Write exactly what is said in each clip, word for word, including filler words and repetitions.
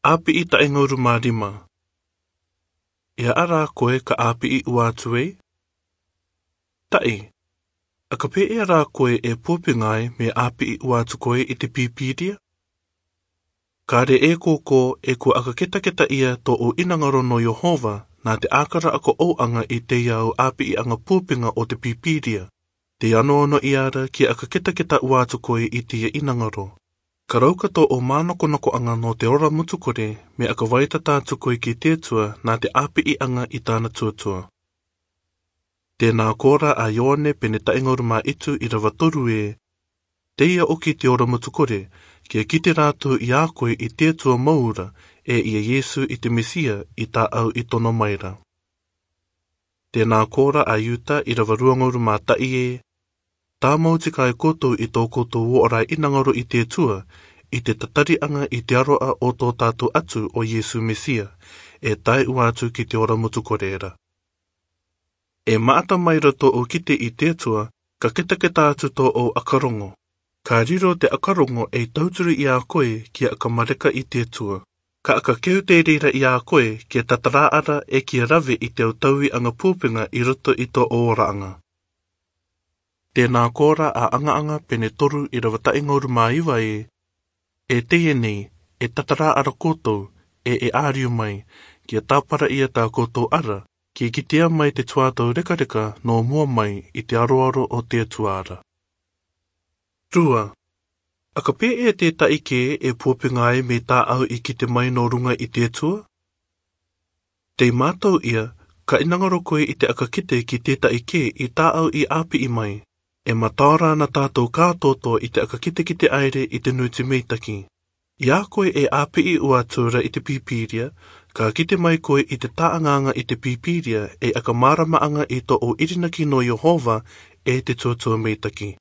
Api i ta ingoru marima. Ia ara koe ka api i uatue? Tai. A ka pe ia ra koe e pōpingai me api i uatu koe i te pipiria? Ka re e kōko e ko aka ketaketa ia to o inangaro no Yehova nā te ākara ako o anga i te iau api i anga pōpinga o te pipiria. Te ano ano i ara ki aka ketaketa uatu koe i te inangaro. Ka rauka to o mānokonoko anga no te ora mutukore me aka waita tātu koe ki tētua nā te api i anga i tāna tuatua. Tēnā kōra a Ione pene taingauru mā itu i rawa toru e, te ia oki te ora mutukore, kia kite rātou i a koe i tētua maura e ia Yesu i te Mesia i tā au i tono maira. Tēnā kōra a Iuta i rawa ruangauru mā tai e, tā mauti kai koto i tō koto worai inangaro i tētua, i te tatarianga i te aroa o tō tātou atu o Yesu Mesia, e tai uatu ki te ora mutukorera. E maata maira tō o kite i tētua, ka ketaketa atu tō o akarongo. Ka riro te akarongo e tauturu i a koe ki aka mareka i tētua. Ka aka keu te rira i a koe ki tatara ara e ki rawe i te autaui anga pūpinga i roto i tō ōraanga. Tēnā kōra a anga anga pene toru i rawa taingauru mā iwa e, e teie nei, e tatara ara kōtou, e e āriu mai, kia tāpara ia tā kōtou ara, ki kitea mai te tuātou reka reka no mua mai i te aroaro o te tuara. Rua, aka pē e te taike e pōpingai me tā au i ki te mai no runga i te tua? Te mātou ia, ka inangaro koe i te aka kite ki te taike i tā au i api i mai, e mataora na tātou kātoto i te aka kite ki te aere i te nuti meitaki. Ia koe e api i uatura i te pipiria, ka kite mai koe i te taanganga i te pipiria e aka maramaanga i to o irinaki no Yehova e te tuatua meitaki.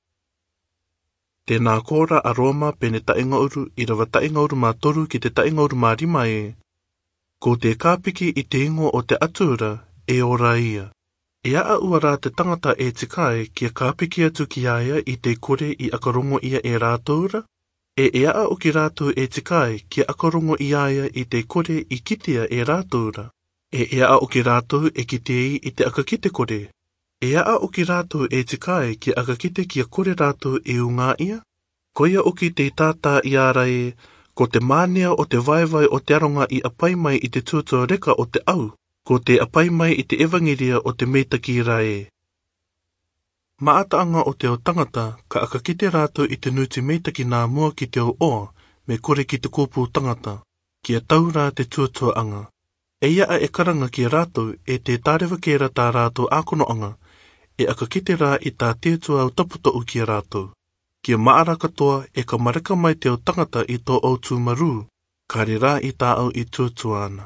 Tēnā kōra a Roma pene taingauru i rawa taingauru mā toru ki te taingauru mā rima e, ko te kāpiki i te ingo o te atura e ora ia. E a ua rā te tangata e tikai kia kāpiki atu ki aia i te kore i akarongo ia e rātoura? E e a o ki rātou e tikai kia akarongo i aia i te kore i kitea e rātoura? E e a o ki rātou e kitei i te akakite kore? E a o ki rātou e tikai kia akakite kia kore rātou e unga ia? Koia o ki te tātā i ara e, ko te mānea o te vaivai o te aronga i apai mai i te tuatua reka o te au, ko te apai mai i te evangeria o te meitaki ra e. Maataanga o te o tangata ka aka ki te rātou i te nuti meitaki nā mua ki te o oa me kore ki te kōpū tangata, kia taura te tuatua anga. E ia a e karanga ki rātou e te tārewa kera tā rātou ākono anga, e aka ki te rā i tā tētua au taputa u ki rātou. Kia maara katoa e ka mareka mai te o tangata i tō au tūmaru, ka re rā i tā au i tuatua ana.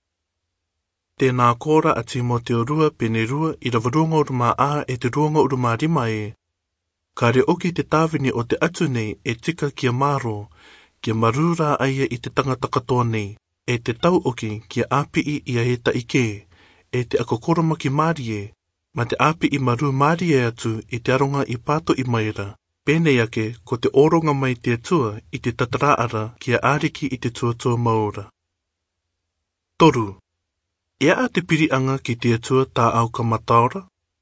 Tēnā kōra a Timoteo rua pene rua i rawa ruanga urumā a e te ruanga urumā rima e. Ka re oki te tāwini o te atu nei e tika kia maro, kia marura aia i te tangata katoa nei, e te tau oki kia api i ia he taike, e te akokoromaki māri e, ma te api i maru māri e atu i te aronga i pāto i maira, pēnei ake ko te oronga mai te tua i te tataraara kia āriki i te tuatua maura. Toru. Ea a te pirianga ki te atua tā au ka mataora?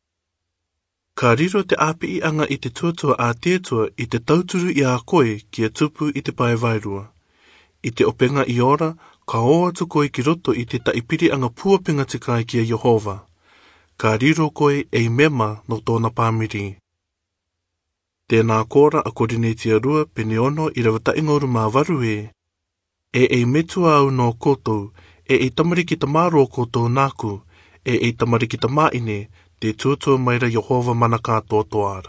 Ka riro te api i anga i te tuatua a te atua i te tauturu i a koe ki a tupu i te paewairua. I te openga i ora, ka o atu koe ki roto i te taipiri anga puapinga tikai ki a Yehova. Ka riro koe e mema no tōna pāmiri. Tēnā kōra a Korinetia rua pene ono i rawa taingauru mā waru e. E e metua au no kotou, e e tamariki ta māro kotou nāku, e e tamariki ta māine, te tuatua maira Yehova mana kātoa toara.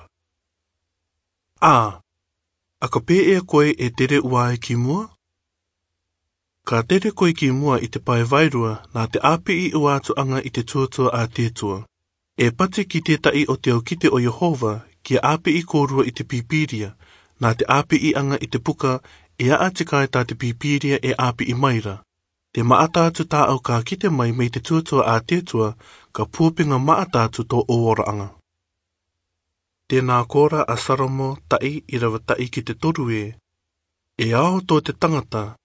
Ā, aka pē ea koe e tere uae ki mua? Ka tere koe ki mua i te paewairua nā te api i uatu anga i te tuatua a tētua. E pati ki te tai o te au kite o Yehova, kia api i kōrua i te pipiria, nā te api i anga i te puka, e a atikai tā te pipiria e api i maira. Te maata atu tā au ka kite mai mei te tuatua a tētua, ka pūpinga maata atu tō ōraanga. Tēnā kōra a Salomo tai i rawa tai ki te toru e. E ao tō te tangata,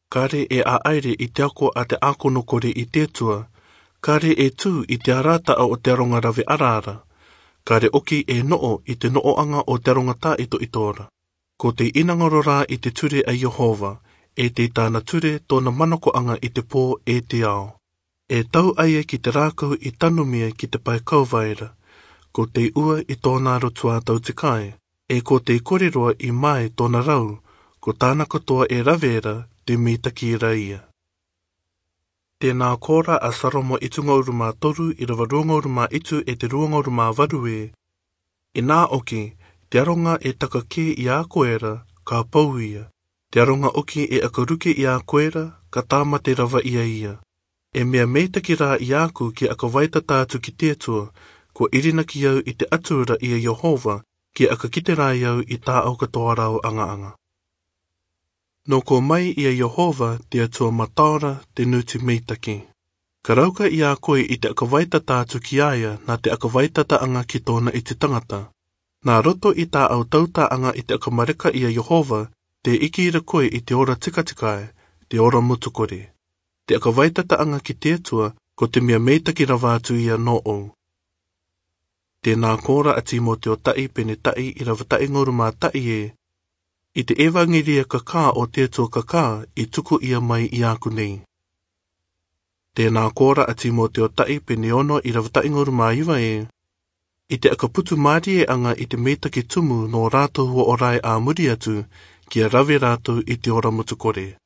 kare e a aere i te ako a te akono kore i tētua, kare e tū i te arata o te aronga rawe arara, kare oki e noo i te noo anga o te aronga tā ito itora. Ko te inangaro rā i te ture a Jehova, e te tāna ture tōna manako anga i te pō e te ao. E tau aia ki te rākau i tanumia ki te pai kauwaira, ko te ua i tōna rotua tau te kai, e ko te koriroa i mai tōna rau, ko tāna katoa e rawera te mita ki raia. Tēnā kōra a Salomo i tungauru mā toru i rawa ruangauru mā itu e te ruangauru mā warue, i nā oki, te aronga e taka ke i a koera, ka pau ia. Te aronga oki e akaruke i a koera, ka tāmate rawa ia ia. E mea meitaki rā i aku ki aka waita tātu ki tētua, ko irina ki au i te atura i a Jehova, ki aka kite rā iau i tā au katoa rau anga anga. No ko mai i a Jehova te atua mataora te nuti meitaki. Ka rauka i a koe i te aka waita tātu ki aia nā te aka waita ta anga ki tōna i te tangata. Nā roto i tā au tauta anga i te aka mareka i a Jehova, te iki ira koe i te ora tikatikai, te ora mutukore. Te aka waitata anga ki tētua, ko te mea meitaki rawātu ia no o. Tēnā kōra a Timoteo tai pene tai i rawa tai ngoru mā tai e, i te ewangiria kakā o tētua kakā i tuku ia mai i aku nei. Tēnā kōra a Timoteo tai pene ono i rawa tai ngoru mā iwa e, i te aka putu māri e anga i te meitaki tumu no rātou o orai a muri atu, ki a rawe rātou i te ora mutukore.